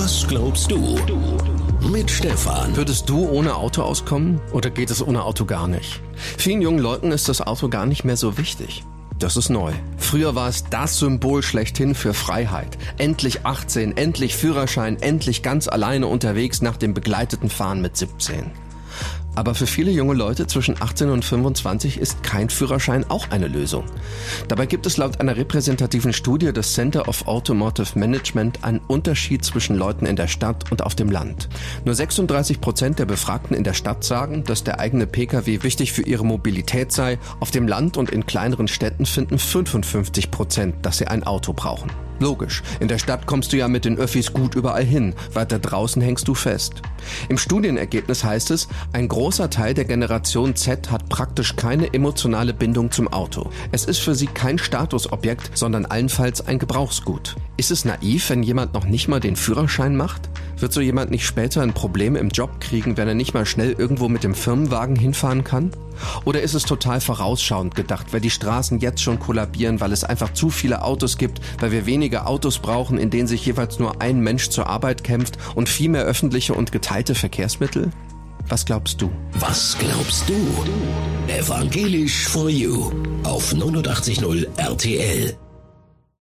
Was glaubst du? Mit Stefan. Würdest du ohne Auto auskommen oder geht es ohne Auto gar nicht? Vielen jungen Leuten ist das Auto gar nicht mehr so wichtig. Das ist neu. Früher war es das Symbol schlechthin für Freiheit. Endlich 18, endlich Führerschein, endlich ganz alleine unterwegs nach dem begleiteten Fahren mit 17. Aber für viele junge Leute zwischen 18 und 25 ist kein Führerschein auch eine Lösung. Dabei gibt es laut einer repräsentativen Studie des Center of Automotive Management einen Unterschied zwischen Leuten in der Stadt und auf dem Land. Nur 36% der Befragten in der Stadt sagen, dass der eigene Pkw wichtig für ihre Mobilität sei. Auf dem Land und in kleineren Städten finden 55%, dass sie ein Auto brauchen. Logisch, in der Stadt kommst du ja mit den Öffis gut überall hin, weiter draußen hängst du fest. Im Studienergebnis heißt es, ein großer Teil der Generation Z hat praktisch keine emotionale Bindung zum Auto. Es ist für sie kein Statusobjekt, sondern allenfalls ein Gebrauchsgut. Ist es naiv, wenn jemand noch nicht mal den Führerschein macht? Wird so jemand nicht später ein Problem im Job kriegen, wenn er nicht mal schnell irgendwo mit dem Firmenwagen hinfahren kann? Oder ist es total vorausschauend gedacht, weil die Straßen jetzt schon kollabieren, weil es einfach zu viele Autos gibt, weil wir weniger Autos brauchen, in denen sich jeweils nur ein Mensch zur Arbeit kämpft und viel mehr öffentliche und geteilte Verkehrsmittel? Was glaubst du? Was glaubst du? Evangelisch for You auf 89.0 RTL.